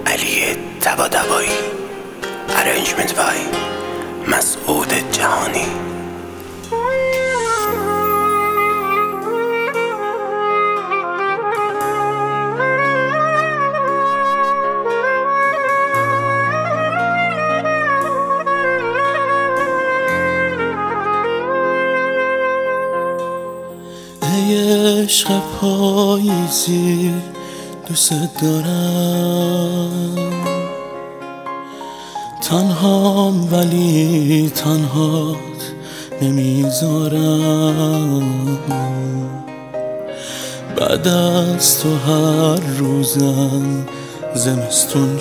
علی طباطبایی. ارنجمنت بای مسعود جهانی. ای عشق پاییزی دوست دارم، تنهام ولی تنهات نمیذارم. بعد از تو هر روزم زمستون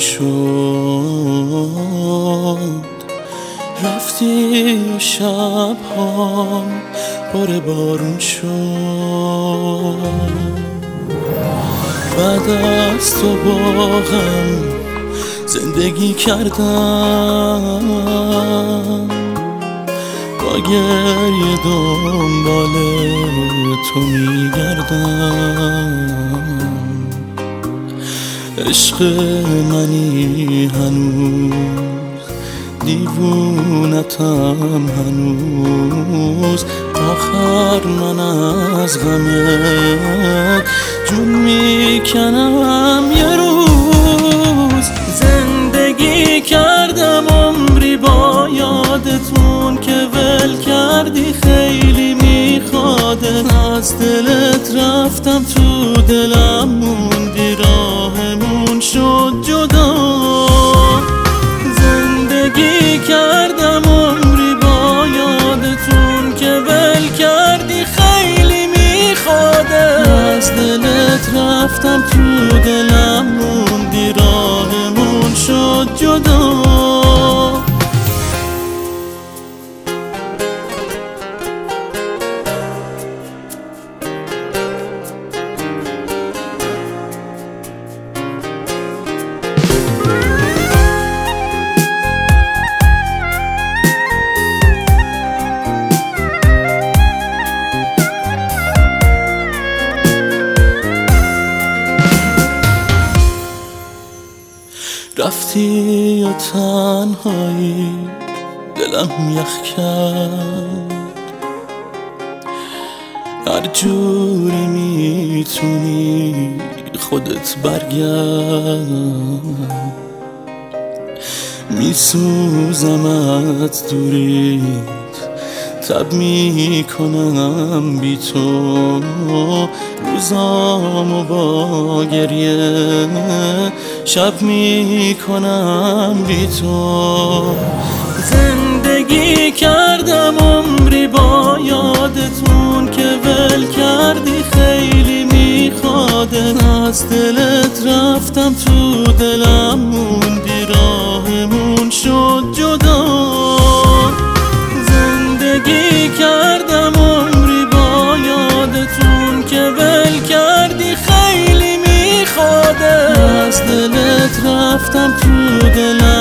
شد، رفتی و شب‌هام پر بارون شد. بعد از تو با غم زندگی کردم، با گریه دنبال تو میگردم. عشق منی هنوز، دیوونتم هنوز، آخر من از غمت جون میکنم. یه روز زندگی کردم عمری با یادتون که ول کردی، خیلی میخوادت، از دلت رفتم تو دلم موندی، راهمون شد جدا. زندگی کردم عمری با یادتون که ول کردی، خیلی میخوادت، از دلت رفتم تو دلم موندی، راهمون شد جدا. رفتی و تنهایی دلم یخ کرد، هر جوری میتونی خودت برگرد. میسوزمت دوریت، تب میکنم بی تو، روزامو با گریه شب میکنم بی تو. زندگی کردم عمری با یادتون که ول کردی، خیلی میخوادت، از دلت رفتم تو دلم موندی، راهمون شد جدا. زندگی کردم عمری با یادتون که ول کردی، خیلی میخوادت، از دلت رفتم تو دلم